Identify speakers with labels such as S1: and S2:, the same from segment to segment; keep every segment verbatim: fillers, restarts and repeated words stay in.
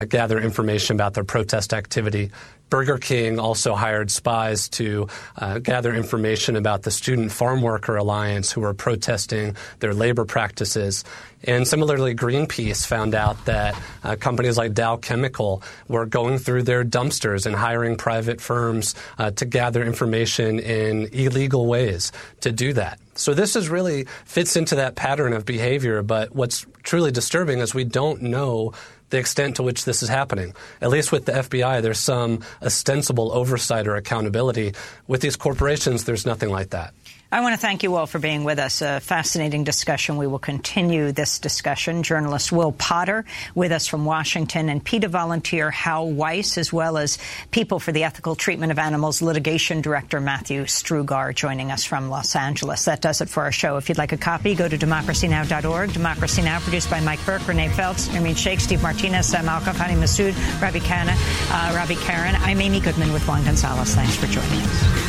S1: gather information about their protest activity. Burger King also hired spies to uh, gather information about the Student Farm Worker Alliance who were protesting their labor practices. And similarly, Greenpeace found out that uh, companies like Dow Chemical were going through their dumpsters and hiring private firms uh, to gather information in illegal ways to do that. So this is really fits into that pattern of behavior, but what's truly disturbing is we don't know the extent to which this is happening. At least with the F B I, there's some ostensible oversight or accountability. With these corporations, there's nothing like that.
S2: I want to thank you all for being with us. A fascinating discussion. We will continue this discussion. Journalist Will Potter with us from Washington, and PETA volunteer Hal Weiss, as well as People for the Ethical Treatment of Animals litigation director Matthew Strugar joining us from Los Angeles. That does it for our show. If you'd like a copy, go to democracy now dot org. Democracy Now! Produced by Mike Burke, Renee Feltz, Nermeen Sheikh, Steve Martinez, Sam Alkaf, Hani Massoud, Ravi Khanna, uh, Ravi Karen. I'm Amy Goodman with Juan Gonzalez. Thanks for joining us.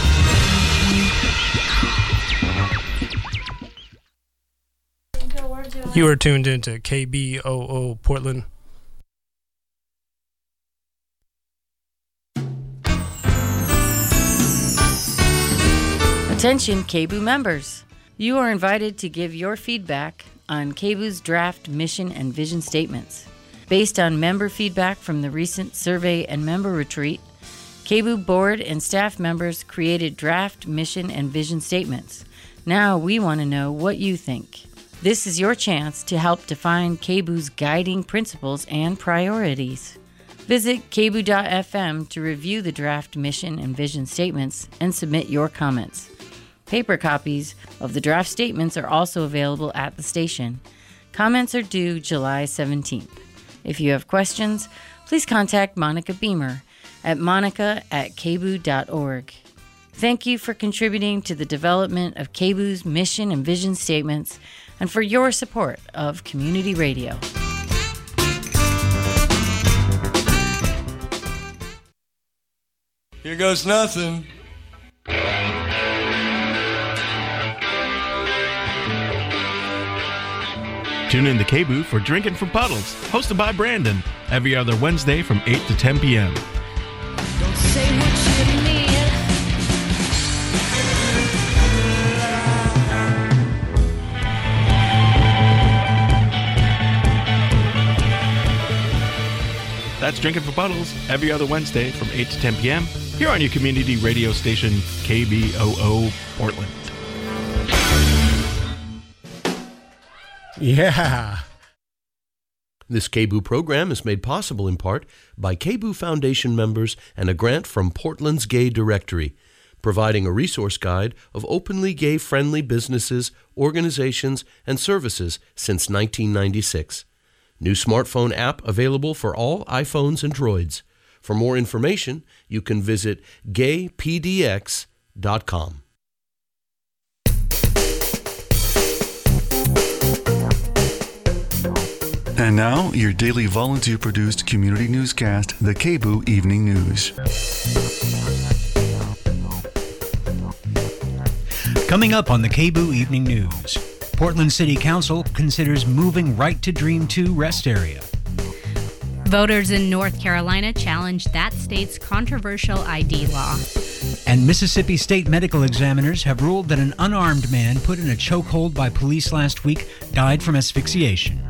S3: You are tuned into K B O O Portland.
S4: Attention K B O O members. You are invited to give your feedback on K B O O's draft mission and vision statements. Based on member feedback from the recent survey and member retreat, K B O O board and staff members created draft mission and vision statements. Now we want to know what you think. This is your chance to help define K B O O's guiding principles and priorities. Visit K B O O dot F M to review the draft mission and vision statements and submit your comments. Paper copies of the draft statements are also available at the station. Comments are due July seventeenth. If you have questions, please contact Monica Beamer at monica at k b o o dot org. Thank you for contributing to the development of K B O O's mission and vision statements and for your support of community radio.
S5: Here goes nothing.
S6: Tune in to K B O O for Drinking from Puddles, hosted by Brandon, every other Wednesday from eight to ten p.m.
S7: Don't say what you mean.
S6: That's Drinking for Puddles, every other Wednesday from eight to ten p.m. here on your community radio station, K B O O Portland.
S8: Yeah. This K B O O program is made possible in part by K B O O Foundation members and a grant from Portland's Gay Directory, providing a resource guide of openly gay-friendly businesses, organizations, and services since nineteen ninety-six. New smartphone app available for all iPhones and Droids. For more information, you can visit gay p d x dot com.
S9: And now, your daily volunteer-produced community newscast, the K B O O Evening News.
S10: Coming up on the K B O O Evening News, Portland City Council considers moving Right to Dream two rest area.
S11: Voters in North Carolina challenged that state's controversial I D law.
S10: And Mississippi state medical examiners have ruled that an unarmed man put in a chokehold by police last week died from asphyxiation.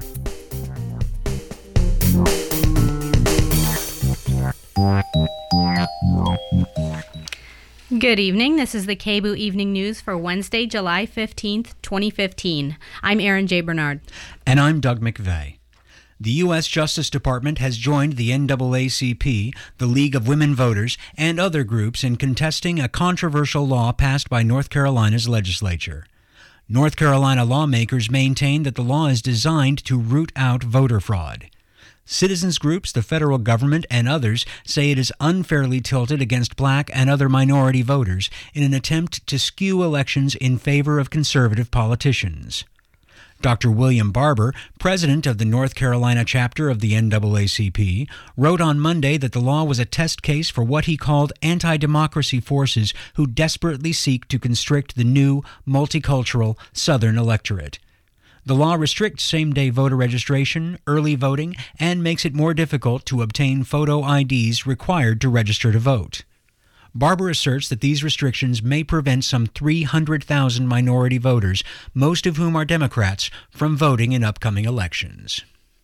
S11: Good evening. This is the K B O O Evening News for Wednesday, July fifteenth, twenty fifteen. I'm Aaron J. Bernard.
S10: And I'm Doug McVeigh. The U S Justice Department has joined the N double A C P, the League of Women Voters, and other groups in contesting a controversial law passed by North Carolina's legislature. North Carolina lawmakers maintain that the law is designed to root out voter fraud. Citizens groups, the federal government, and others say it is unfairly tilted against black and other minority voters in an attempt to skew elections in favor of conservative politicians. Doctor William Barber, president of the North Carolina chapter of the N double A C P, wrote on Monday that the law was a test case for what he called anti-democracy forces who desperately seek to constrict the new, multicultural Southern electorate. The law restricts same-day voter registration, early voting, and makes it more difficult to obtain photo I Ds required to register to vote. Barber asserts that these restrictions may prevent some three hundred thousand minority voters, most of whom are Democrats, from voting in upcoming elections.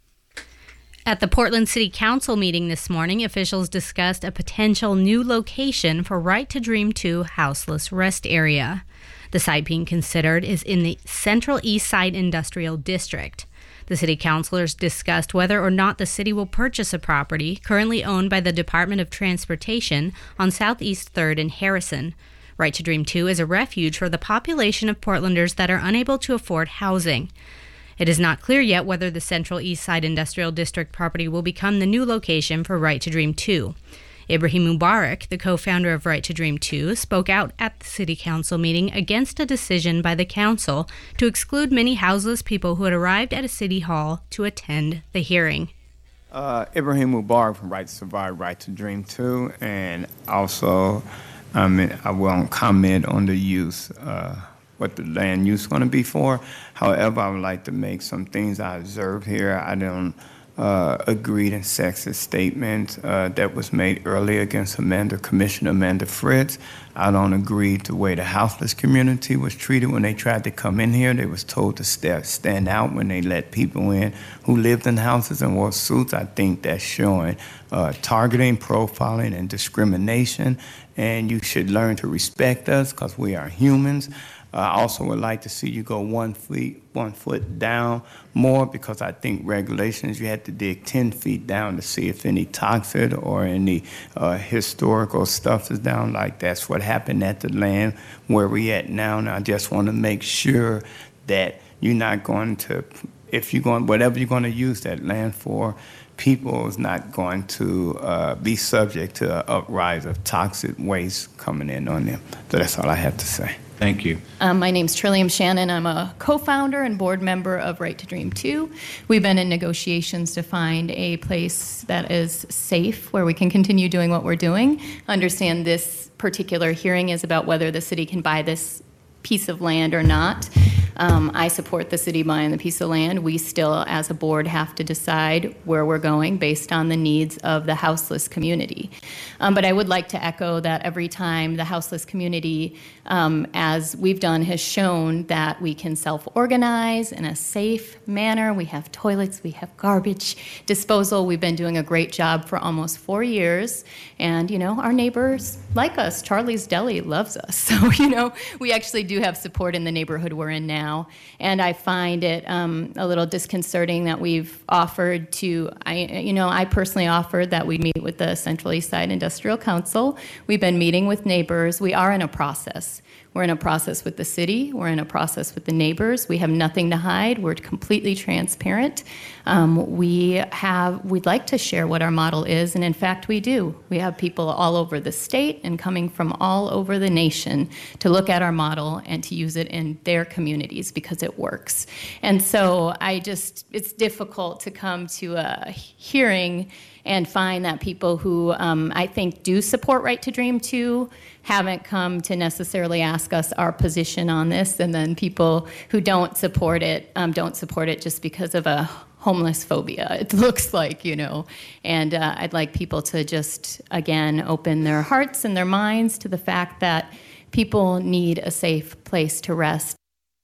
S11: At the Portland City Council meeting this morning, officials discussed a potential new location for Right to Dream two Houseless Rest Area. The site being considered is in the Central East Side Industrial District. The city councilors discussed whether or not the city will purchase a property currently owned by the Department of Transportation on Southeast third and Harrison. Right to Dream two is a refuge for the population of Portlanders that are unable to afford housing. It is not clear yet whether the Central East Side Industrial District property will become the new location for Right to Dream two. Ibrahim Mubarak, the co-founder of Right to Dream two, spoke out at the City Council meeting against a decision by the council to exclude many houseless people who had arrived at a city hall to attend the hearing.
S5: Uh, Ibrahim Mubarak from Right to Survive, Right to Dream two, and also I mean, I won't comment on the use, uh, what the land use is going to be for. However, I would like to make some things I observed here. I don't Uh, agreed and sexist statement uh, that was made earlier against Amanda, Commissioner Amanda Fritz. I don't agree to the way the houseless community was treated when they tried to come in here. They was told to st- stand out when they let people in who lived in houses and wore suits. I think that's showing uh, targeting, profiling, and discrimination. And you should learn to respect us because we are humans. I also would like to see you go one feet, one foot down more because I think regulations, you had to dig ten feet down to see if any toxic or any uh, historical stuff is down. Like that's what happened at the land where we at now. And I just want to make sure that you're not going to, if you're going, whatever you're going to use that land for, people is not going to uh, be subject to an uprise of toxic waste coming in on them. So that's all I have to say.
S12: Thank you. Um, my name's Trillium Shannon. I'm a co-founder and board member of Right to Dream two. We've been in negotiations to find a place that is safe where we can continue doing what we're doing. Understand this particular hearing is about whether the city can buy this piece of land or not. Um, I support the city buying the piece of land. We still, as a board, have to decide where we're going based on the needs of the houseless community. Um, but I would like to echo that every time the houseless community, um, as we've done, has shown that we can self-organize in a safe manner. We have toilets, we have garbage disposal. We've been doing a great job for almost four years. And, you know, our neighbors like us. Charlie's Deli loves us. So, you know, we actually do have support in the neighborhood we're in now. And I find it um, a little disconcerting that we've offered to, I, you know, I personally offered that we meet with the Central East Side Industrial Council. We've been meeting with neighbors. We are in a process. We're in a process with the city. We're in a process with the neighbors. We have nothing to hide. We're completely transparent. Um, we have, we'd like to share what our model is, and in fact, we do. We have people all over the state and coming from all over the nation to look at our model and to use it in their communities because it works. And so I just, it's difficult to come to a hearing and find that people who um, I think do support Right to Dream two haven't come to necessarily ask us our position on this, and then people who don't support it um, don't support it just because of a homeless phobia, it looks like, you know. And uh, I'd like people to just, again, open their hearts and their minds to the fact that people need a safe place to rest.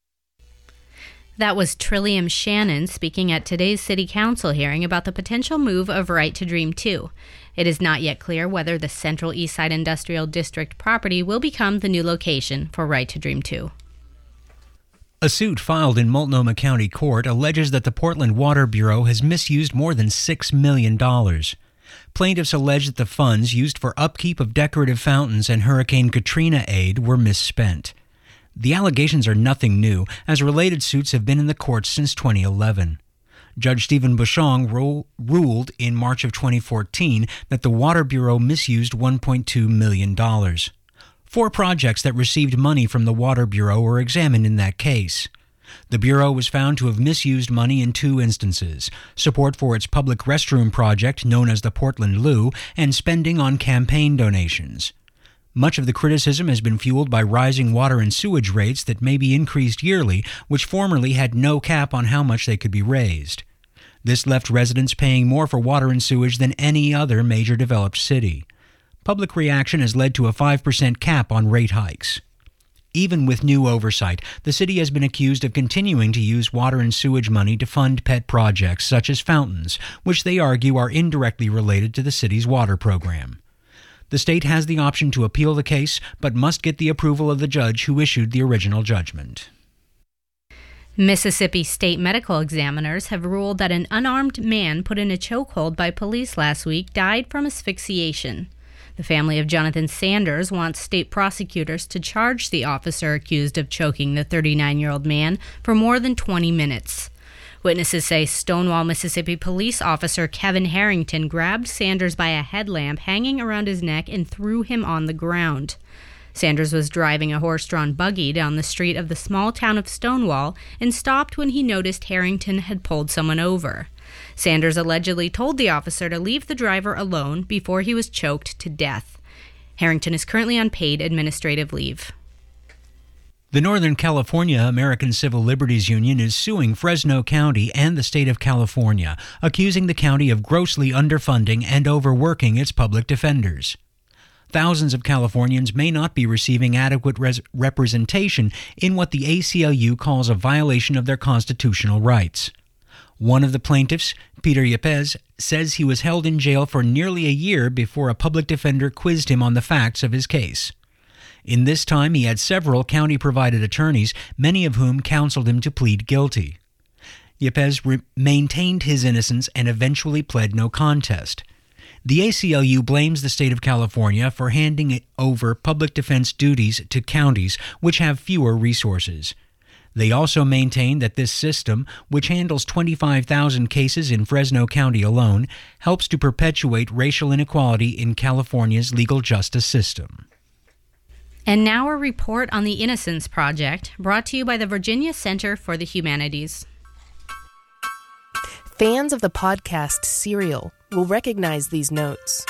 S11: That was Trillium Shannon speaking at today's City Council hearing about the potential move of Right to Dream two. It is not yet clear whether the Central East Side Industrial District property will become the new location for Right to Dream two.
S10: A suit filed in Multnomah County Court alleges that the Portland Water Bureau has misused more than six million dollars. Plaintiffs allege that the funds used for upkeep of decorative fountains and Hurricane Katrina aid were misspent. The allegations are nothing new, as related suits have been in the courts since twenty eleven. Judge Stephen Bushong ro- ruled in March of twenty fourteen that the Water Bureau misused one point two million dollars. Four projects that received money from the Water Bureau were examined in that case. The Bureau was found to have misused money in two instances: support for its public restroom project known as the Portland Loo, and spending on campaign donations. Much of the criticism has been fueled by rising water and sewage rates that may be increased yearly, which formerly had no cap on how much they could be raised. This left residents paying more for water and sewage than any other major developed city. Public reaction has led to a five percent cap on rate hikes. Even with new oversight, the city has been accused of continuing to use water and sewage money to fund pet projects such as fountains, which they argue are indirectly related to the city's water program. The state has the option to appeal the case, but must get the approval of the judge who issued the original judgment.
S11: Mississippi state medical examiners have ruled that an unarmed man put in a chokehold by police last week died from asphyxiation. The family of Jonathan Sanders wants state prosecutors to charge the officer accused of choking the thirty-nine-year-old man for more than twenty minutes. Witnesses say Stonewall, Mississippi police officer Kevin Harrington grabbed Sanders by a headlamp hanging around his neck and threw him on the ground. Sanders was driving a horse-drawn buggy down the street of the small town of Stonewall and stopped when he noticed Harrington had pulled someone over. Sanders allegedly told the officer to leave the driver alone before he was choked to death. Harrington is currently on paid administrative leave.
S10: The Northern California American Civil Liberties Union is suing Fresno County and the state of California, accusing the county of grossly underfunding and overworking its public defenders. Thousands of Californians may not be receiving adequate res- representation in what the A C L U calls a violation of their constitutional rights. One of the plaintiffs, Peter Yepes, says he was held in jail for nearly a year before a public defender quizzed him on the facts of his case. In this time, he had several county-provided attorneys, many of whom counseled him to plead guilty. Yepes re- maintained his innocence and eventually pled no contest. The A C L U blames the state of California for handing over public defense duties to counties which have fewer resources. They also maintain that this system, which handles twenty-five thousand cases in Fresno County alone, helps to perpetuate racial inequality in California's legal justice system.
S11: And now a report on the Innocence Project, brought to you by the Virginia Center for the Humanities.
S13: Fans of the podcast Serial will recognize these notes.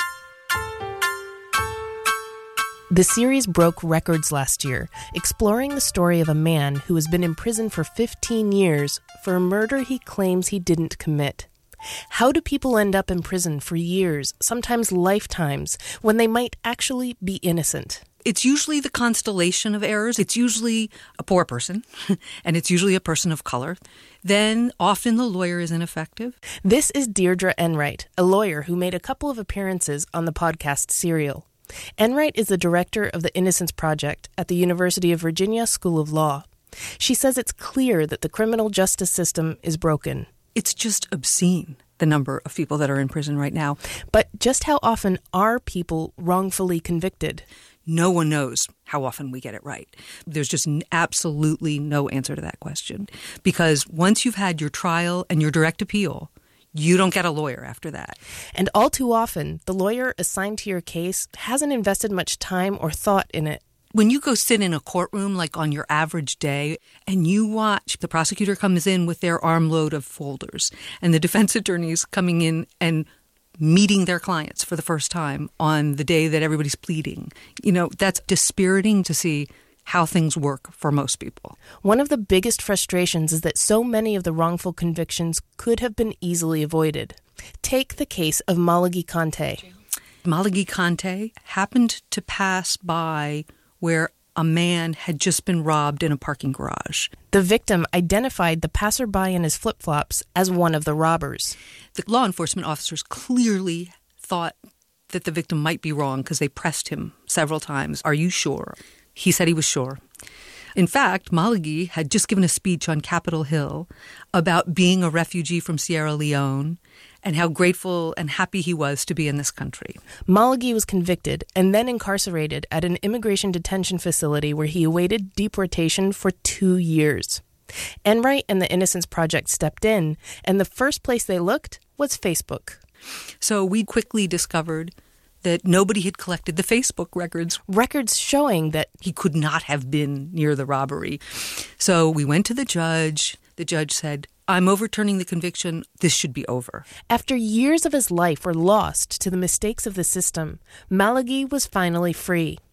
S13: The series broke records last year, exploring the story of a man who has been in prison for fifteen years for a murder he claims he didn't commit. How do people end up in prison for years, sometimes lifetimes, when they might actually be innocent?
S14: It's usually the constellation of errors. It's usually a poor person, and it's usually a person of color. Then often the lawyer is ineffective.
S13: This is Deirdre Enright, a lawyer who made a couple of appearances on the podcast Serial. Enright is the director of the Innocence Project at the University of Virginia School of Law. She says it's clear that the criminal justice system is broken.
S14: It's just obscene, the number of people that are in prison right now.
S13: But just how often are people wrongfully convicted?
S14: No one knows how often we get it right. There's just absolutely no answer to that question. Because once you've had your trial and your direct appeal, you don't get a lawyer after that.
S13: And all too often, the lawyer assigned to your case hasn't invested much time or thought in it.
S14: When you go sit in a courtroom, like on your average day, and you watch the prosecutor comes in with their armload of folders, and the defense attorneys coming in and meeting their clients for the first time on the day that everybody's pleading, you know, that's dispiriting to see how things work for most people.
S13: One of the biggest frustrations is that so many of the wrongful convictions could have been easily avoided. Take the case of Malagi Conte.
S14: Malagi Conte happened to pass by where a man had just been robbed in a parking garage.
S13: The victim identified the passerby in his flip-flops as one of the robbers.
S14: The law enforcement officers clearly thought that the victim might be wrong because they pressed him several times. Are you sure? He said he was sure. In fact, Malagi had just given a speech on Capitol Hill about being a refugee from Sierra Leone and how grateful and happy he was to be in this country.
S13: Malagi was convicted and then incarcerated at an immigration detention facility where he awaited deportation for two years. Enright and the Innocence Project stepped in, and the first place they looked was Facebook.
S14: So we quickly discovered that nobody had collected the Facebook records.
S13: Records showing that
S14: he could not have been near the robbery. So we went to the judge. The judge said, I'm overturning the conviction. This should be over.
S13: After years of his life were lost to the mistakes of the system, Malagi was finally free.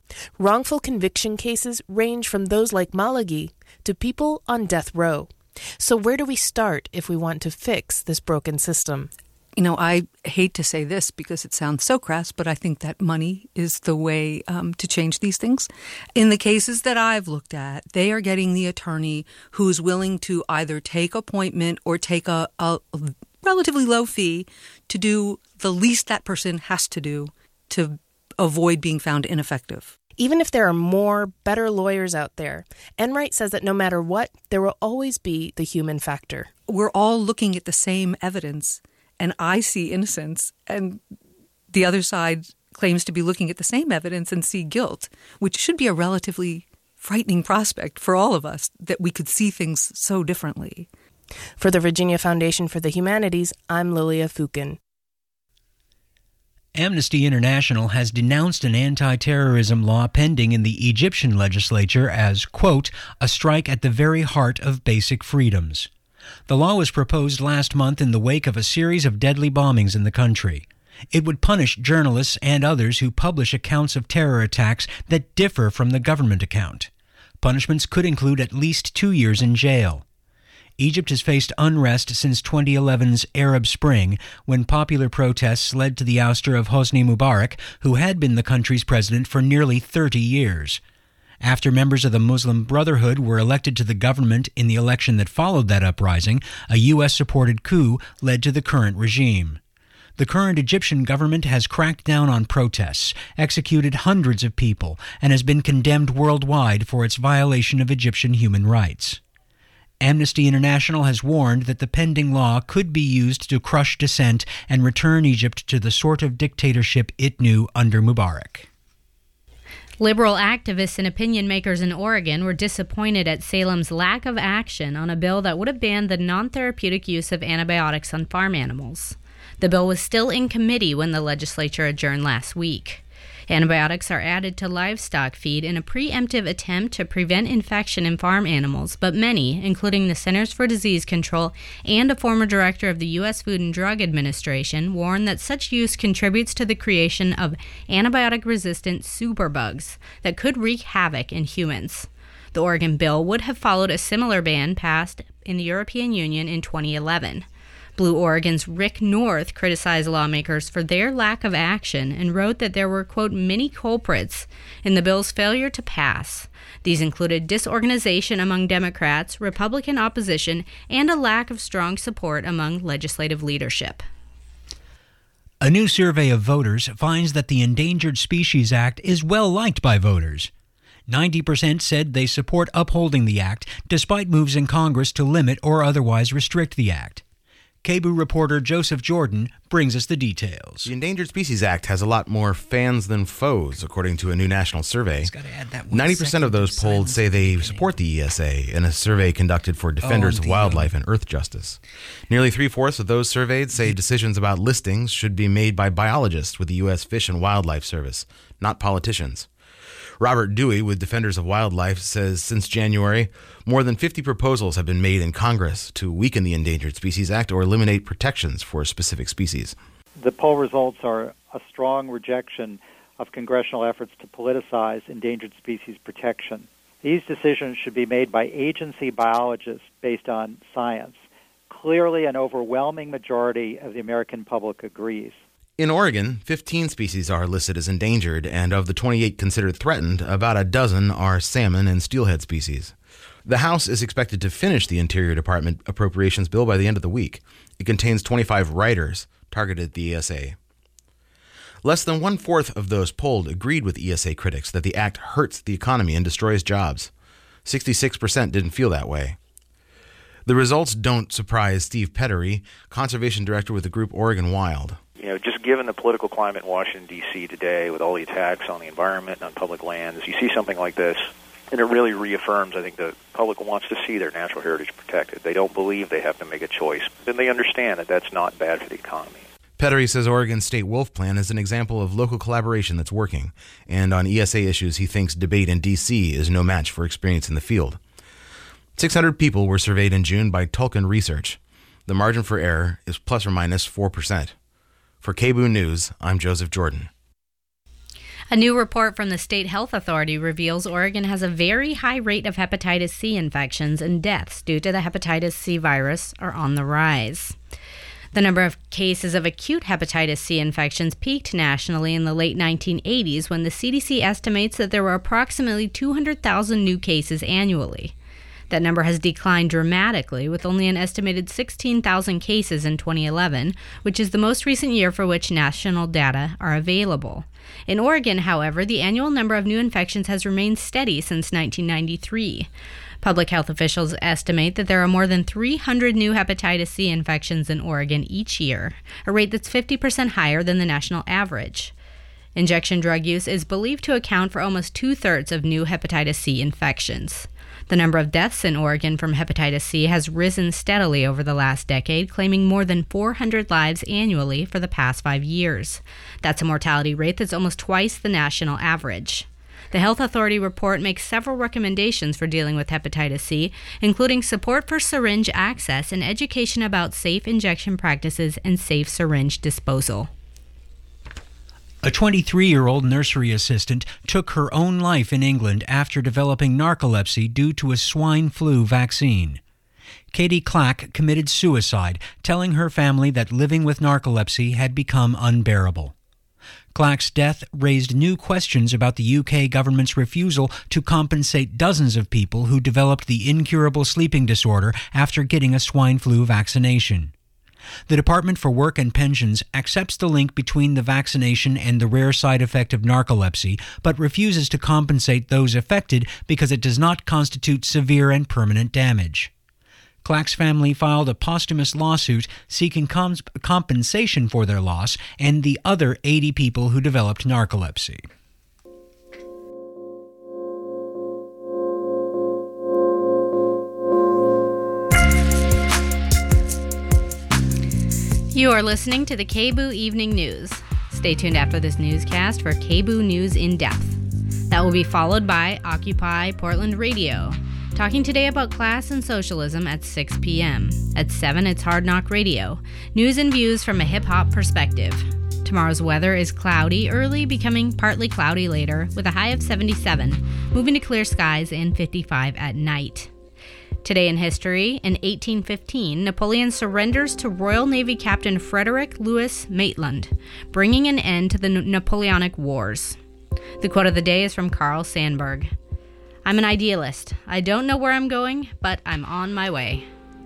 S13: Wrongful conviction cases range from those like Malagi to people on death row. So where do we start if we want to fix this broken system?
S14: You know, I hate to say this because it sounds so crass, but I think that money is the way um, to change these things. In the cases that I've looked at, they are getting the attorney who's willing to either take appointment or take a, a relatively low fee to do the least that person has to do to avoid being found ineffective.
S13: Even if there are more, better lawyers out there, Enright says that no matter what, there will always be the human factor.
S14: We're all looking at the same evidence, and I see innocence, and the other side claims to be looking at the same evidence and see guilt, which should be a relatively frightening prospect for all of us, that we could see things so differently.
S13: For the Virginia Foundation for the Humanities, I'm Lilia Fukin.
S10: Amnesty International has denounced an anti-terrorism law pending in the Egyptian legislature as, quote, a strike at the very heart of basic freedoms. The law was proposed last month in the wake of a series of deadly bombings in the country. It would punish journalists and others who publish accounts of terror attacks that differ from the government account. Punishments could include at least two years in jail. Egypt has faced unrest since twenty eleven's Arab Spring, when popular protests led to the ouster of Hosni Mubarak, who had been the country's president for nearly thirty years. After members of the Muslim Brotherhood were elected to the government in the election that followed that uprising, a U S-supported coup led to the current regime. The current Egyptian government has cracked down on protests, executed hundreds of people, and has been condemned worldwide for its violation of Egyptian human rights. Amnesty International has warned that the pending law could be used to crush dissent and return Egypt to the sort of dictatorship it knew under Mubarak.
S11: Liberal activists and opinion makers in Oregon were disappointed at Salem's lack of action on a bill that would have banned the non-therapeutic use of antibiotics on farm animals. The bill was still in committee when the legislature adjourned last week. Antibiotics are added to livestock feed in a preemptive attempt to prevent infection in farm animals, but many, including the Centers for Disease Control and a former director of the U S Food and Drug Administration, warn that such use contributes to the creation of antibiotic-resistant superbugs that could wreak havoc in humans. The Oregon bill would have followed a similar ban passed in the European Union in twenty eleven. Blue Oregon's Rick North criticized lawmakers for their lack of action and wrote that there were, quote, many culprits in the bill's failure to pass. These included disorganization among Democrats, Republican opposition, and a lack of strong support among legislative leadership.
S10: A new survey of voters finds that the Endangered Species Act is well liked by voters. ninety percent said they support upholding the act, despite moves in Congress to limit or otherwise restrict the act. K B O O reporter Joseph Jordan brings us the details.
S15: The Endangered Species Act has a lot more fans than foes, according to a new national survey. ninety percent of those polled say they support the E S A in a survey conducted for defenders oh, of wildlife and earth justice. Nearly three-fourths of those surveyed say decisions about listings should be made by biologists with the U S Fish and Wildlife Service, not politicians. Robert Dewey with Defenders of Wildlife says since January, more than fifty proposals have been made in Congress to weaken the Endangered Species Act or eliminate protections for specific species.
S16: The poll results are a strong rejection of congressional efforts to politicize endangered species protection. These decisions should be made by agency biologists based on science. Clearly, an overwhelming majority of the American public agrees.
S15: In Oregon, fifteen species are listed as endangered, and of the twenty-eight considered threatened, about a dozen are salmon and steelhead species. The House is expected to finish the Interior Department appropriations bill by the end of the week. It contains twenty-five riders targeted at the E S A. Less than one-fourth of those polled agreed with E S A critics that the act hurts the economy and destroys jobs. sixty-six percent didn't feel that way. The results don't surprise Steve Pettery, conservation director with the group Oregon Wild.
S17: You know, just given the political climate in Washington, D C today, with all the attacks on the environment and on public lands, you see something like this, and it really reaffirms, I think, the public wants to see their natural heritage protected. They don't believe they have to make a choice, and they understand that that's not bad for the economy.
S15: Pettery says Oregon's state wolf plan is an example of local collaboration that's working, and on E S A issues, he thinks debate in D C is no match for experience in the field. six hundred people were surveyed in June by Tulkin Research. The margin for error is plus or minus four percent. For K B O O News, I'm Joseph Jordan.
S11: A new report from the State Health Authority reveals Oregon has a very high rate of hepatitis C infections, and deaths due to the hepatitis C virus are on the rise. The number of cases of acute hepatitis C infections peaked nationally in the late nineteen eighties when the C D C estimates that there were approximately two hundred thousand new cases annually. That number has declined dramatically, with only an estimated sixteen thousand cases in twenty eleven, which is the most recent year for which national data are available. In Oregon, however, the annual number of new infections has remained steady since nineteen ninety-three. Public health officials estimate that there are more than three hundred new hepatitis C infections in Oregon each year, a rate that's fifty percent higher than the national average. Injection drug use is believed to account for almost two-thirds of new hepatitis C infections. The number of deaths in Oregon from hepatitis C has risen steadily over the last decade, claiming more than four hundred lives annually for the past five years. That's a mortality rate that's almost twice the national average. The Health Authority report makes several recommendations for dealing with hepatitis C, including support for syringe access and education about safe injection practices and safe syringe disposal.
S10: A twenty-three-year-old nursery assistant took her own life in England after developing narcolepsy due to a swine flu vaccine. Katie Clack committed suicide, telling her family that living with narcolepsy had become unbearable. Clack's death raised new questions about the U K government's refusal to compensate dozens of people who developed the incurable sleeping disorder after getting a swine flu vaccination. The Department for Work and Pensions accepts the link between the vaccination and the rare side effect of narcolepsy, but refuses to compensate those affected because it does not constitute severe and permanent damage. Clack's family filed a posthumous lawsuit seeking comp- compensation for their loss and the other eighty people who developed narcolepsy.
S11: You are listening to the K B O O Evening News. Stay tuned after this newscast for K B O O News in Depth. That will be followed by Occupy Portland Radio, talking today about class and socialism at six p.m. At seven, it's Hard Knock Radio, news and views from a hip-hop perspective. Tomorrow's weather is cloudy early, becoming partly cloudy later, with a high of seventy-seven, moving to clear skies and fifty-five at night. Today in history, in eighteen fifteen, Napoleon surrenders to Royal Navy Captain Frederick Louis Maitland, bringing an end to the Napoleonic Wars. The quote of the day is from Carl Sandburg. "I'm an idealist. I don't know where I'm going, but I'm on my way."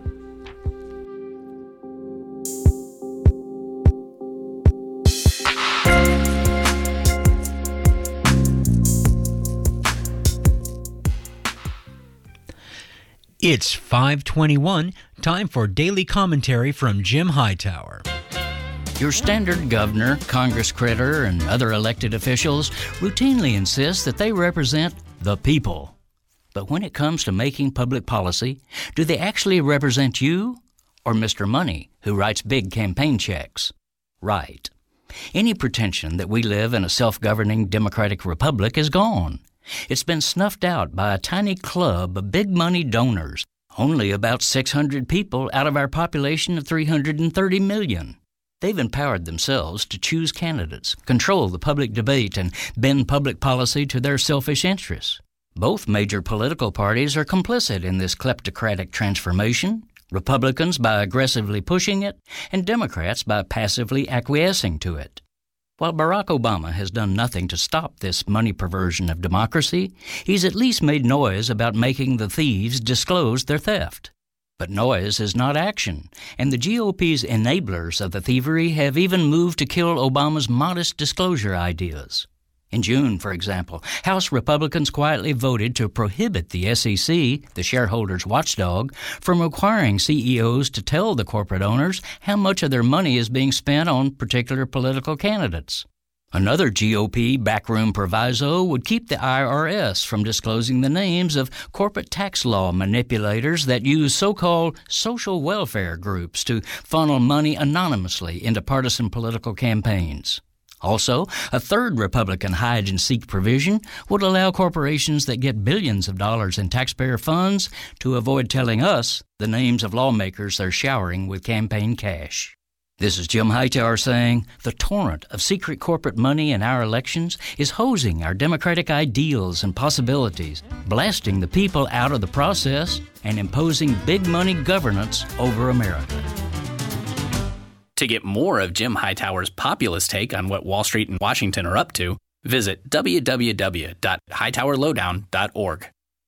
S10: It's five twenty-one, time for daily commentary from Jim Hightower.
S18: Your standard governor, Congress critter, and other elected officials routinely insist that they represent the people. But when it comes to making public policy, do they actually represent you or Mister Money, who writes big campaign checks? Right. Any pretension that we live in a self-governing democratic republic is gone. It's been snuffed out by a tiny club of big money donors, only about six hundred people out of our population of three hundred thirty million. They've empowered themselves to choose candidates, control the public debate, and bend public policy to their selfish interests. Both major political parties are complicit in this kleptocratic transformation, Republicans by aggressively pushing it, and Democrats by passively acquiescing to it. While Barack Obama has done nothing to stop this money perversion of democracy, he's at least made noise about making the thieves disclose their theft. But noise is not action, and the G O P's enablers of the thievery have even moved to kill Obama's modest disclosure ideas. In June, for example, House Republicans quietly voted to prohibit the S E C, the shareholders' watchdog, from requiring C E Os to tell the corporate owners how much of their money is being spent on particular political candidates. Another G O P backroom proviso would keep the I R S from disclosing the names of corporate tax law manipulators that use so-called social welfare groups to funnel money anonymously into partisan political campaigns. Also, a third Republican hide-and-seek provision would allow corporations that get billions of dollars in taxpayer funds to avoid telling us the names of lawmakers they're showering with campaign cash. This is Jim Hightower saying the torrent of secret corporate money in our elections is hosing our democratic ideals and possibilities, blasting the people out of the process, and imposing big money governance over America.
S19: To get more of Jim Hightower's populist take on what Wall Street and Washington are up to, visit w w w dot hightower lowdown dot org.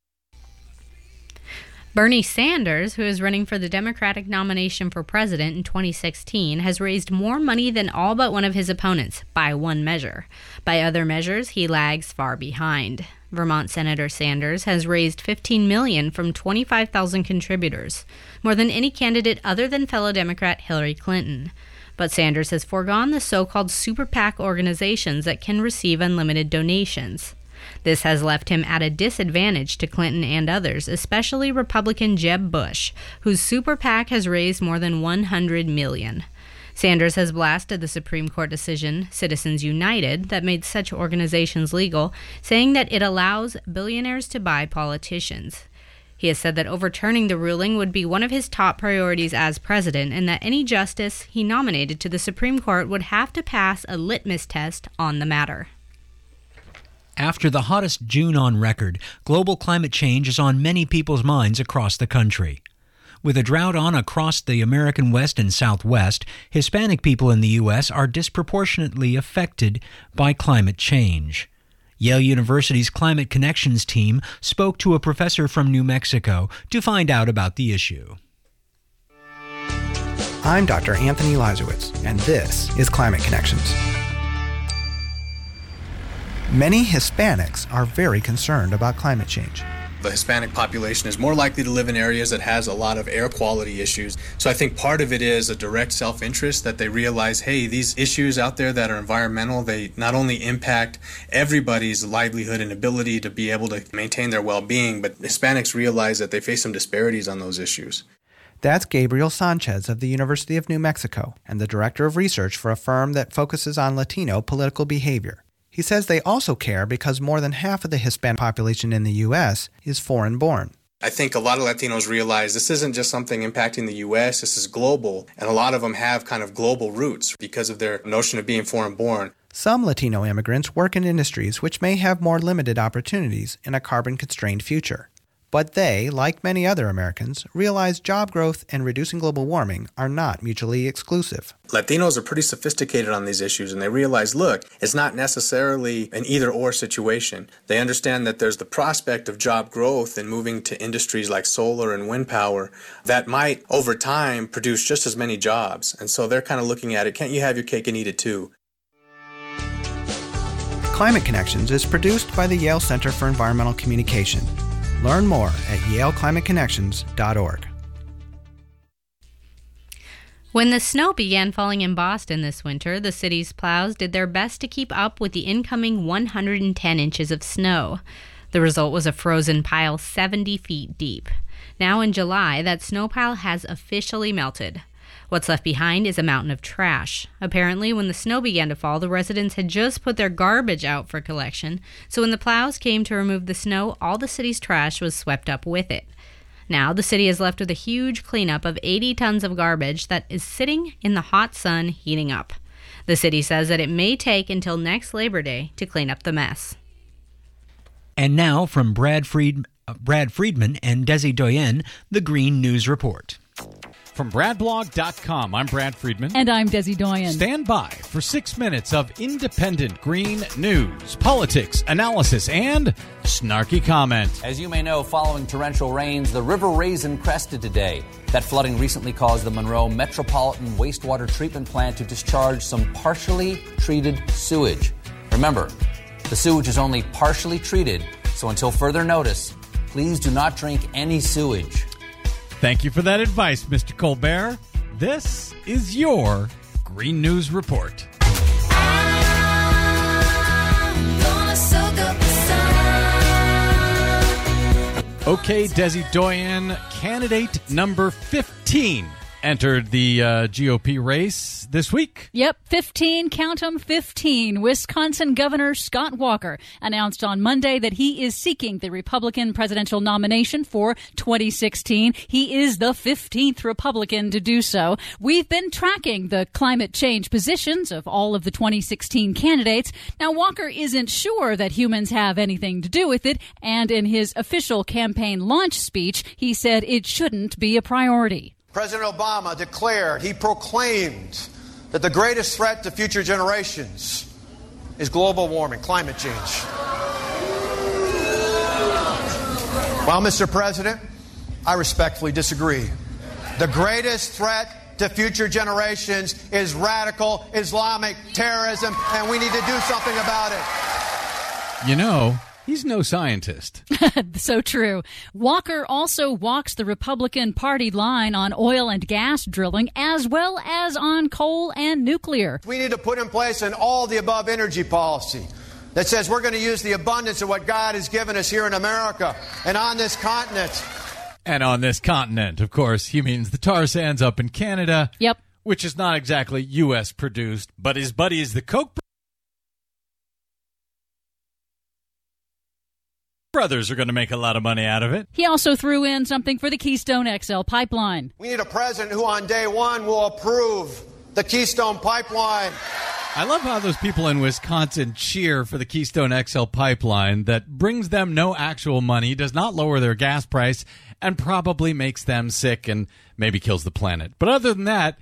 S11: Bernie Sanders, who is running for the Democratic nomination for president in twenty sixteen, has raised more money than all but one of his opponents, by one measure. By other measures, he lags far behind. Vermont Senator Sanders has raised fifteen million dollars from twenty-five thousand contributors, more than any candidate other than fellow Democrat Hillary Clinton. But Sanders has foregone the so-called super PAC organizations that can receive unlimited donations. This has left him at a disadvantage to Clinton and others, especially Republican Jeb Bush, whose super PAC has raised more than one hundred million dollars. Sanders has blasted the Supreme Court decision, Citizens United, that made such organizations legal, saying that it allows billionaires to buy politicians. He has said that overturning the ruling would be one of his top priorities as president, and that any justice he nominated to the Supreme Court would have to pass a litmus test on the matter.
S10: After the hottest June on record, global climate change is on many people's minds across the country. With a drought on across the American West and Southwest, Hispanic people in the U S are disproportionately affected by climate change. Yale University's Climate Connections team spoke to a professor from New Mexico to find out about the issue.
S20: I'm Doctor Anthony Lazowitz, and this is Climate Connections. Many Hispanics are very concerned about climate change.
S21: The Hispanic population is more likely to live in areas that has a lot of air quality issues. So I think part of it is a direct self-interest that they realize, hey, these issues out there that are environmental, they not only impact everybody's livelihood and ability to be able to maintain their well-being, but Hispanics realize that they face some disparities on those issues.
S20: That's Gabriel Sanchez of the University of New Mexico and the director of research for a firm that focuses on Latino political behavior. He says they also care because more than half of the Hispanic population in the U S is foreign-born.
S21: I think a lot of Latinos realize this isn't just something impacting the U S, this is global, and a lot of them have kind of global roots because of their notion of being foreign-born.
S20: Some Latino immigrants work in industries which may have more limited opportunities in a carbon-constrained future. But they, like many other Americans, realize job growth and reducing global warming are not mutually exclusive.
S21: Latinos are pretty sophisticated on these issues, and they realize, look, it's not necessarily an either-or situation. They understand that there's the prospect of job growth and moving to industries like solar and wind power that might, over time, produce just as many jobs. And so they're kind of looking at it, can't you have your cake and eat it too?
S20: Climate Connections is produced by the Yale Center for Environmental Communication. Learn more at yale climate connections dot org.
S11: When the snow began falling in Boston this winter, the city's plows did their best to keep up with the incoming one hundred ten inches of snow. The result was a frozen pile seventy feet deep. Now in July, that snow pile has officially melted. What's left behind is a mountain of trash. Apparently, when the snow began to fall, the residents had just put their garbage out for collection, so when the plows came to remove the snow, all the city's trash was swept up with it. Now, the city is left with a huge cleanup of eighty tons of garbage that is sitting in the hot sun heating up. The city says that it may take until next Labor Day to clean up the mess.
S10: And now, from Brad, Fried, uh, Brad Friedman and Desi Doyen, the Green News Report.
S22: From brad blog dot com, I'm Brad Friedman.
S23: And I'm Desi Doyen.
S22: Stand by for six minutes of independent green news, politics, analysis, and snarky comment.
S24: As you may know, following torrential rains, the River Raisin crested today. That flooding recently caused the Monroe Metropolitan Wastewater Treatment Plant to discharge some partially treated sewage. Remember, the sewage is only partially treated, so until further notice, please do not drink any sewage.
S22: Thank you for that advice, Mister Colbert. This is your Green News Report. Okay, Desi Doyen, candidate number fifteen entered the uh, G O P race this week.
S1: Yep, fifteen, count 'em, fifteen. Wisconsin Governor Scott Walker announced on Monday that he is seeking the Republican presidential nomination for twenty sixteen. He is the fifteenth Republican to do so. We've been tracking the climate change positions of all of the twenty sixteen candidates. Now, Walker isn't sure that humans have anything to do with it, and in his official campaign launch speech, he said it shouldn't be a priority.
S2: President Obama declared, he proclaimed that the greatest threat to future generations is global warming, climate change. Well, Mister President, I respectfully disagree. The greatest threat to future generations is radical Islamic terrorism, and we need to do something about it.
S22: You know, he's no scientist.
S1: So true. Walker also walks the Republican Party line on oil and gas drilling, as well as on coal and nuclear.
S2: We need to put in place an all-the-above energy policy that says we're going to use the abundance of what God has given us here in America and on this continent.
S22: And on this continent, of course, he means the tar sands up in Canada.
S1: Yep.
S22: Which is not exactly U S produced, but his buddy is the Koch brothers are going to make a lot of money out of it.
S1: He also threw in something for the Keystone X L pipeline.
S2: We need a president who on day one will approve the Keystone Pipeline.
S22: I love how those people in Wisconsin cheer for the Keystone X L pipeline that brings them no actual money, does not lower their gas price, and probably makes them sick and maybe kills the planet. But other than that,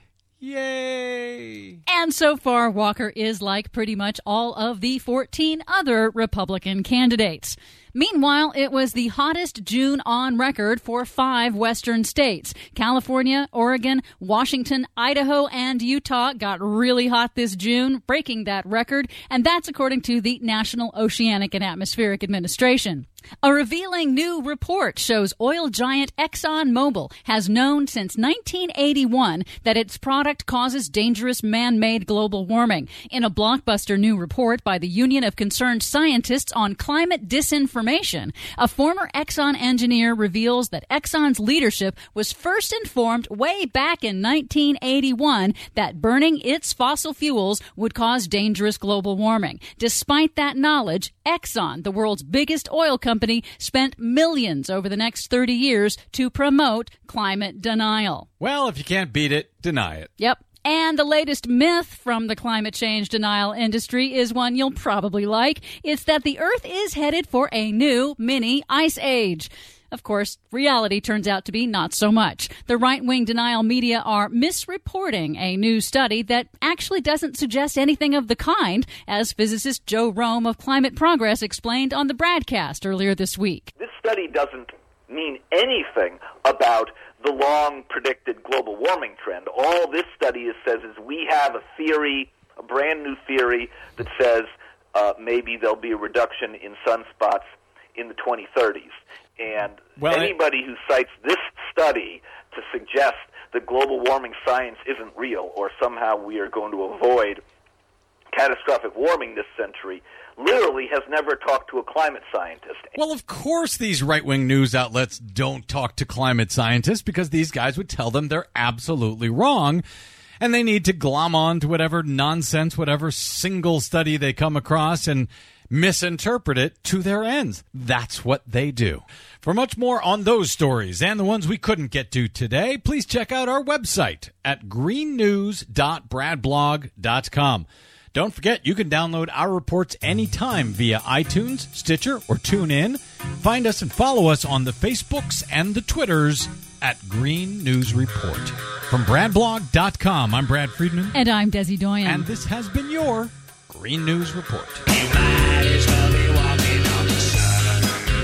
S22: yay!
S1: And so far, Walker is like pretty much all of the fourteen other Republican candidates. Meanwhile, it was the hottest June on record for five western states. California, Oregon, Washington, Idaho, and Utah got really hot this June, breaking that record, and that's according to the National Oceanic and Atmospheric Administration. A revealing new report shows oil giant ExxonMobil has known since nineteen eighty-one that its product causes dangerous man-made global warming. In a blockbuster new report by the Union of Concerned Scientists on Climate Disinformation, a former Exxon engineer reveals that Exxon's leadership was first informed way back in nineteen eighty-one that burning its fossil fuels would cause dangerous global warming. Despite that knowledge, Exxon, the world's biggest oil company, company spent millions over the next thirty years to promote climate denial.
S22: Well, if you can't beat it, deny it.
S1: Yep. And the latest myth from the climate change denial industry is one you'll probably like. It's that the Earth is headed for a new mini ice age. Of course, reality turns out to be not so much. The right-wing denial media are misreporting a new study that actually doesn't suggest anything of the kind, as physicist Joe Rome of Climate Progress explained on the broadcast earlier this week.
S3: This study doesn't mean anything about the long-predicted global warming trend. All this study is, says is we have a theory, a brand-new theory, that says uh, maybe there'll be a reduction in sunspots in the twenty thirties. And well, anybody who cites this study to suggest that global warming science isn't real or somehow we are going to avoid catastrophic warming this century literally has never talked to a climate scientist.
S22: Well, of course these right-wing news outlets don't talk to climate scientists because these guys would tell them they're absolutely wrong. And they need to glom on to whatever nonsense, whatever single study they come across and misinterpret it to their ends. That's what they do. For much more on those stories and the ones we couldn't get to today, please check out our website at green news dot brad blog dot com. Don't forget, you can download our reports anytime via iTunes, Stitcher, or TuneIn. Find us and follow us on the Facebooks and the Twitters at Green News Report. From brad blog dot com, I'm Brad Friedman.
S1: And I'm Desi Doyen.
S22: And this has been your Green News Report.
S7: You might as well be walking on the sun.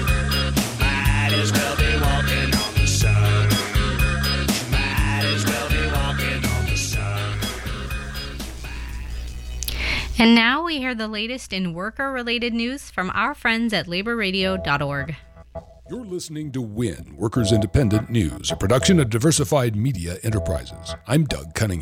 S7: Might as well be walking on the sun. Might as well be walking on the sun.
S11: And now we hear the latest in worker-related news from our friends at labor radio dot org.
S23: You're listening to WIN, Workers Independent News, a production of Diversified Media Enterprises. I'm Doug Cunningham.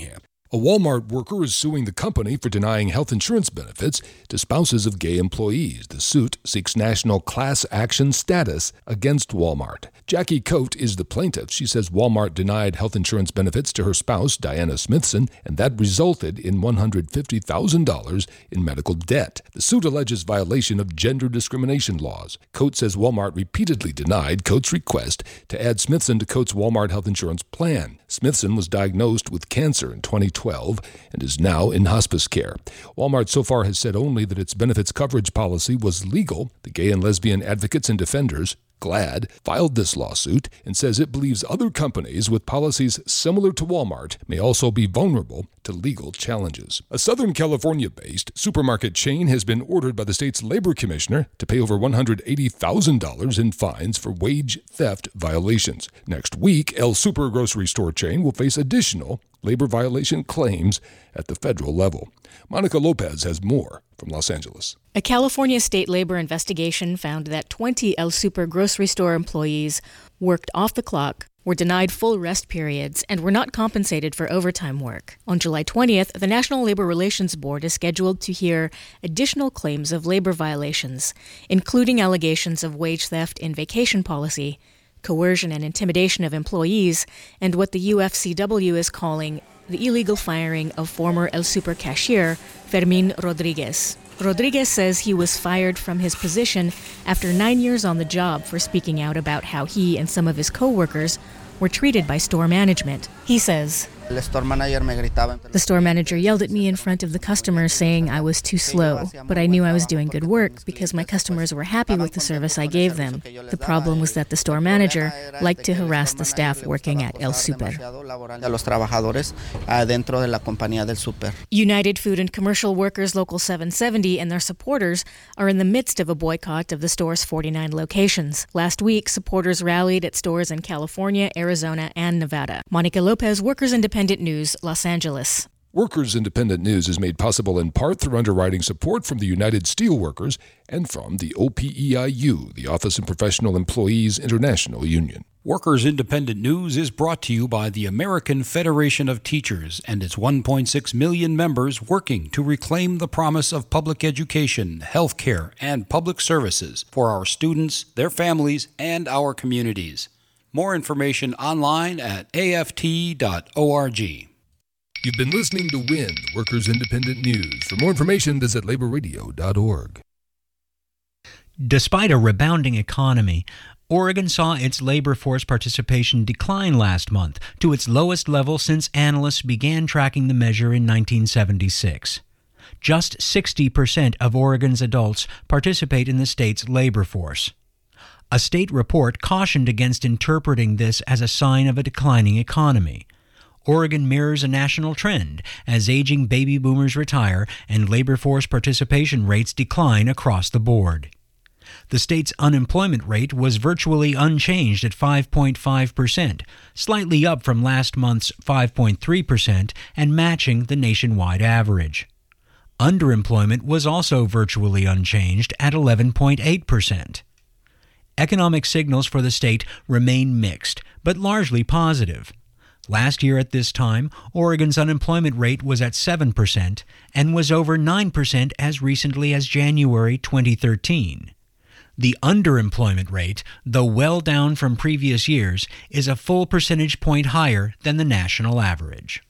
S23: A Walmart worker is suing the company for denying health insurance benefits to spouses of gay employees. The suit seeks national class action status against Walmart. Jackie Coate is the plaintiff. She says Walmart denied health insurance benefits to her spouse, Diana Smithson, and that resulted in one hundred fifty thousand dollars in medical debt. The suit alleges violation of gender discrimination laws. Coate says Walmart repeatedly denied Coate's request to add Smithson to Coate's Walmart health insurance plan. Smithson was diagnosed with cancer in twenty twelve and is now in hospice care. Walmart so far has said only that its benefits coverage policy was legal. The gay and lesbian advocates and defenders, GLAAD, filed this lawsuit and says it believes other companies with policies similar to Walmart may also be vulnerable to legal challenges. A Southern California-based supermarket chain has been ordered by the state's labor commissioner to pay over one hundred eighty thousand dollars in fines for wage theft violations. Next week, El Super grocery store chain will face additional labor violation claims at the federal level. Monica Lopez has more from Los Angeles.
S4: A California state labor investigation found that twenty El Super grocery store employees worked off the clock, were denied full rest periods, and were not compensated for overtime work. On July twentieth, the National Labor Relations Board is scheduled to hear additional claims of labor violations, including allegations of wage theft in vacation policy, coercion and intimidation of employees, and what the U F C W is calling the illegal firing of former El Super cashier Fermin Rodriguez. Rodriguez says he was fired from his position after nine years on the job for speaking out about how he and some of his co-workers were treated by store management. He says, "The store manager yelled at me in front of the customers saying I was too slow, but I knew I was doing good work because my customers were happy with the service I gave them. The problem was that the store manager liked to harass the staff working at El Super." United Food and Commercial Workers Local seven seventy and their supporters are in the midst of a boycott of the store's forty-nine locations. Last week, supporters rallied at stores in California, Arizona, and Nevada. Monica Lopez, Workers Independent News, Los Angeles.
S23: Workers Independent News is made possible in part through underwriting support from the United Steelworkers and from the O P E I U, the Office of Professional Employees International Union.
S6: Workers Independent News is brought to you by the American Federation of Teachers and its one point six million members working to reclaim the promise of public education, health care, and public services for our students, their families, and our communities. More information online at A F T dot org.
S23: You've been listening to WIN, Workers Independent News. For more information, visit labor radio dot org.
S10: Despite a rebounding economy, Oregon saw its labor force participation decline last month to its lowest level since analysts began tracking the measure in nineteen seventy-six. Just sixty percent of Oregon's adults participate in the state's labor force. A state report cautioned against interpreting this as a sign of a declining economy. Oregon mirrors a national trend as aging baby boomers retire and labor force participation rates decline across the board. The state's unemployment rate was virtually unchanged at five point five percent, slightly up from last month's five point three percent and matching the nationwide average. Underemployment was also virtually unchanged at eleven point eight percent. Economic signals for the state remain mixed, but largely positive. Last year at this time, Oregon's unemployment rate was at seven percent and was over nine percent as recently as January twenty thirteen. The underemployment rate, though well down from previous years, is a full percentage point higher than the national average.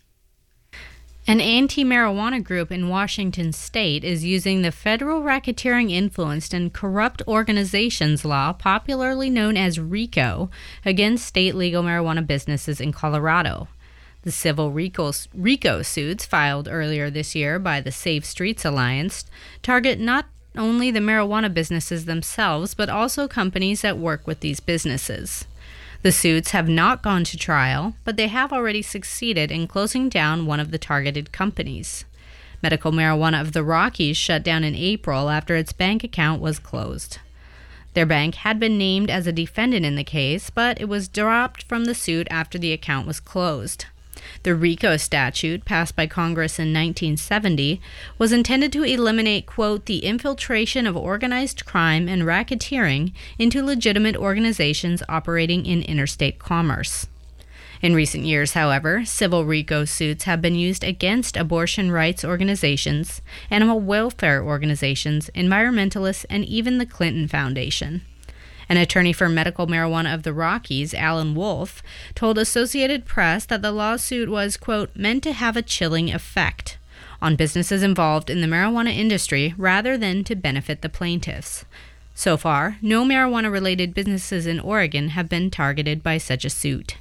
S11: An anti-marijuana group in Washington state is using the Federal Racketeering Influenced and Corrupt Organizations Law, popularly known as RICO, against state legal marijuana businesses in Colorado. The civil RICO, RICO suits filed earlier this year by the Safe Streets Alliance target not only the marijuana businesses themselves, but also companies that work with these businesses. The suits have not gone to trial, but they have already succeeded in closing down one of the targeted companies. Medical Marijuana of the Rockies shut down in April after its bank account was closed. Their bank had been named as a defendant in the case, but it was dropped from the suit after the account was closed. The RICO statute, passed by Congress in nineteen seventy, was intended to eliminate, quote, the infiltration of organized crime and racketeering into legitimate organizations operating in interstate commerce. In recent years, however, civil RICO suits have been used against abortion rights organizations, animal welfare organizations, environmentalists, and even the Clinton Foundation. An attorney for medical marijuana of the Rockies, Alan Wolf, told Associated Press that the lawsuit was, quote, meant to have a chilling effect on businesses involved in the marijuana industry rather than to benefit the plaintiffs. So far, no marijuana-related businesses in Oregon have been targeted by such a suit.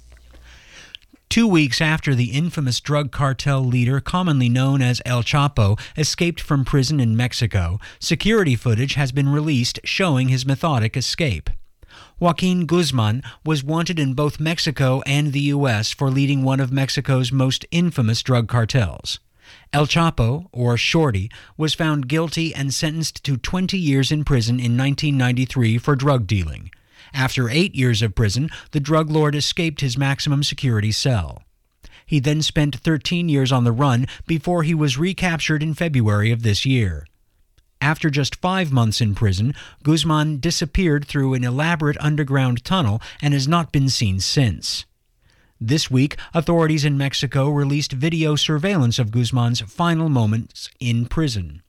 S10: Two weeks after the infamous drug cartel leader, commonly known as El Chapo, escaped from prison in Mexico, security footage has been released showing his methodic escape. Joaquin Guzman was wanted in both Mexico and the U S for leading one of Mexico's most infamous drug cartels. El Chapo, or Shorty, was found guilty and sentenced to twenty years in prison in nineteen ninety-three for drug dealing. After eight years of prison, the drug lord escaped his maximum security cell. He then spent thirteen years on the run before he was recaptured in February of this year. After just five months in prison, Guzman disappeared through an elaborate underground tunnel and has not been seen since. This week, authorities in Mexico released video surveillance of Guzman's final moments in prison.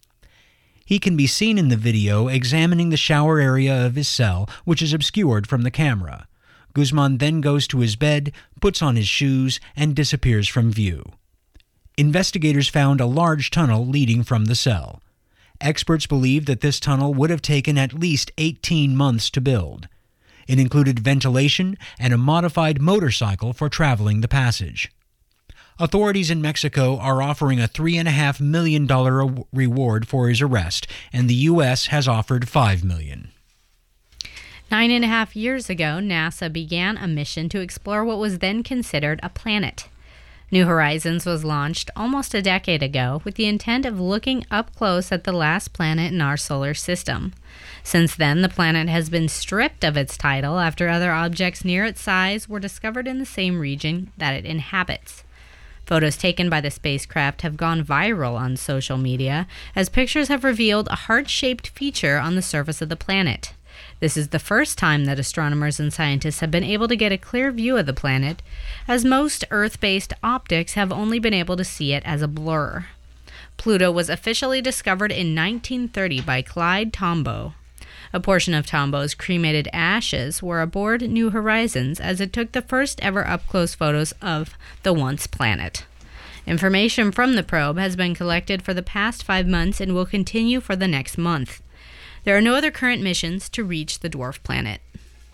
S10: He can be seen in the video examining the shower area of his cell, which is obscured from the camera. Guzman then goes to his bed, puts on his shoes, and disappears from view. Investigators found a large tunnel leading from the cell. Experts believe that this tunnel would have taken at least eighteen months to build. It included ventilation and a modified motorcycle for traveling the passage. Authorities in Mexico are offering a three point five million dollars reward for his arrest, and the U S has offered five million dollars.
S11: Nine and a half years ago, NASA began a mission to explore what was then considered a planet. New Horizons was launched almost a decade ago with the intent of looking up close at the last planet in our solar system. Since then, the planet has been stripped of its title after other objects near its size were discovered in the same region that it inhabits. Photos taken by the spacecraft have gone viral on social media as pictures have revealed a heart-shaped feature on the surface of the planet. This is the first time that astronomers and scientists have been able to get a clear view of the planet, as most Earth-based optics have only been able to see it as a blur. Pluto was officially discovered in nineteen thirty by Clyde Tombaugh. A portion of Tombaugh's cremated ashes were aboard New Horizons as it took the first ever up-close photos of the once planet. Information from the probe has been collected for the past five months and will continue for the next month. There are no other current missions to reach the dwarf planet.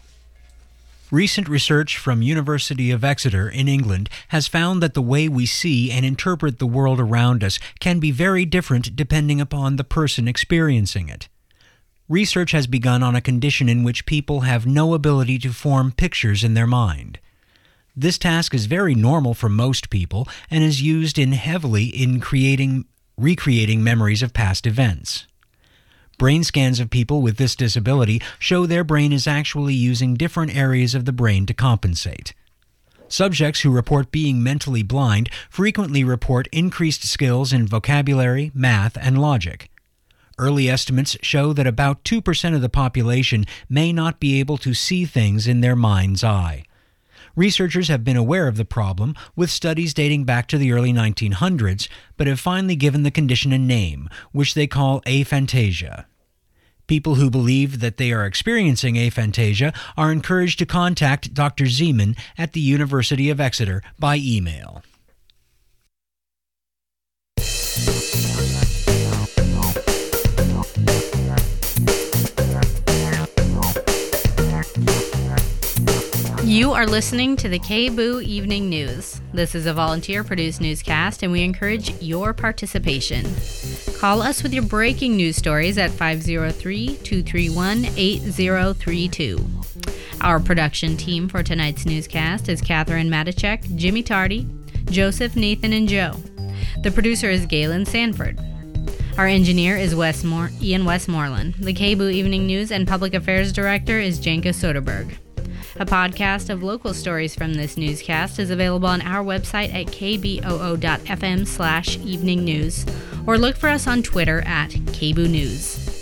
S10: Recent research from University of Exeter in England has found that the way we see and interpret the world around us can be very different depending upon the person experiencing it. Research has begun on a condition in which people have no ability to form pictures in their mind. This task is very normal for most people and is used in heavily in creating, recreating memories of past events. Brain scans of people with this disability show their brain is actually using different areas of the brain to compensate. Subjects who report being mentally blind frequently report increased skills in vocabulary, math, and logic. Early estimates show that about two percent of the population may not be able to see things in their mind's eye. Researchers have been aware of the problem with studies dating back to the early nineteen hundreds, but have finally given the condition a name, which they call aphantasia. People who believe that they are experiencing aphantasia are encouraged to contact Doctor Zeman at the University of Exeter by email.
S11: You are listening to the K B O O Evening News. This is a volunteer-produced newscast, and we encourage your participation. Call us with your breaking news stories at five oh three, two three one, eight oh three two. Our production team for tonight's newscast is Catherine Matichek, Jimmy Tardy, Joseph, Nathan, and Joe. The producer is Galen Sanford. Our engineer is Westmore, Ian Westmoreland. The K B O O Evening News and Public Affairs Director is Janka Soderberg. A podcast of local stories from this newscast is available on our website at k b o o dot f m slash evening news, or look for us on Twitter at K B O O News.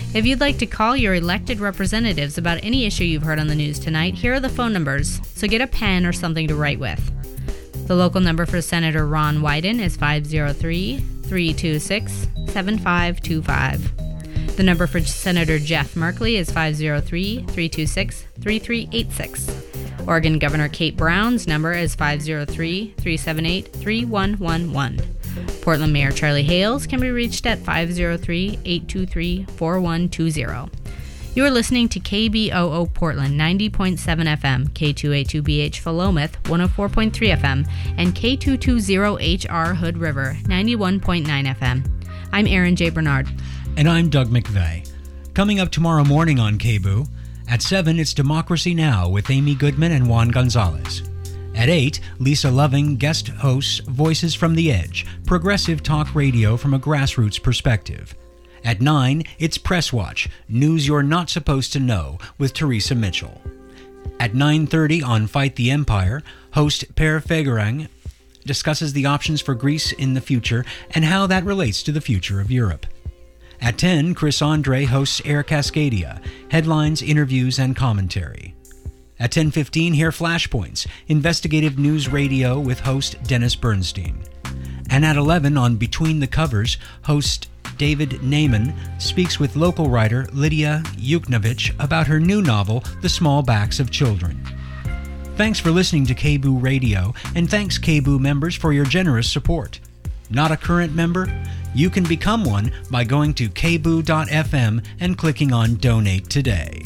S11: If you'd like to call your elected representatives about any issue you've heard on the news tonight, here are the phone numbers, so get a pen or something to write with. The local number for Senator Ron Wyden is five oh three, three two six, seven five two five. The number for Senator Jeff Merkley is five oh three, three two six, three three eight six. Oregon Governor Kate Brown's number is five oh three, three seven eight, three one one one. Portland Mayor Charlie Hales can be reached at five oh three, eight two three, four one two zero. You are listening to K B O O Portland ninety point seven F M, K two eighty-two B H Philomath one oh four point three F M, and K two twenty H R Hood River ninety-one point nine F M. I'm Erin J. Bernard.
S10: And I'm Doug McVeigh. Coming up tomorrow morning on K B O O, at seven it's Democracy Now! With Amy Goodman and Juan Gonzalez. At eight, Lisa Loving guest hosts Voices from the Edge, progressive talk radio from a grassroots perspective. At nine, it's Press Watch, news you're not supposed to know, with Teresa Mitchell. At nine thirty on Fight the Empire, host Per Fegerang discusses the options for Greece in the future and how that relates to the future of Europe. At ten, Chris Andre hosts Air Cascadia, headlines, interviews, and commentary. At ten fifteen, hear Flashpoints, investigative news radio with host Dennis Bernstein. And at eleven on Between the Covers, host David Naiman speaks with local writer Lydia Yuknovich about her new novel, The Small Backs of Children. Thanks for listening to K B O O Radio, and thanks K B O O members for your generous support. Not a current member? You can become one by going to k b o o dot f m and clicking on Donate Today.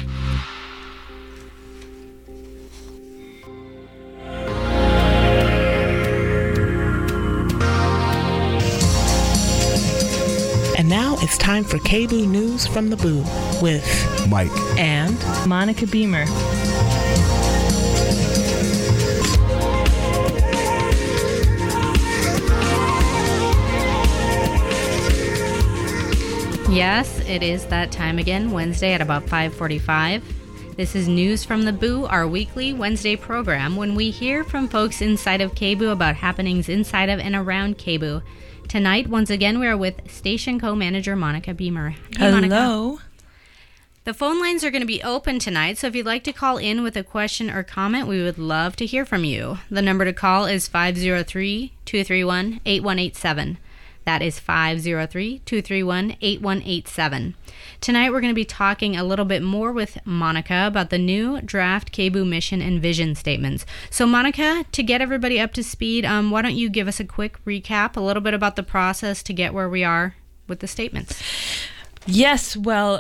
S5: And now it's time for K B O O News from the Boo with
S8: Mike
S5: and
S9: Monica Beamer.
S11: Yes, it is that time again, Wednesday at about five forty-five. This is News from the Boo, our weekly Wednesday program when we hear from folks inside of K B O O about happenings inside of and around K B O O. Tonight, once again, we are with station co-manager Monica Beamer. Hey,
S9: Hello.
S11: Monica. The phone lines are going to be open tonight, so if you'd like to call in with a question or comment, we would love to hear from you. The number to call is five oh three, two three one, eight one eight seven. That is five oh three, two three one, eight one eight seven. Tonight we're going to be talking a little bit more with Monica about the new draft K B O O mission and vision statements. So Monica, to get everybody up to speed, um, why don't you give us a quick recap, a little bit about the process to get where we are with the statements?
S9: Yes, well,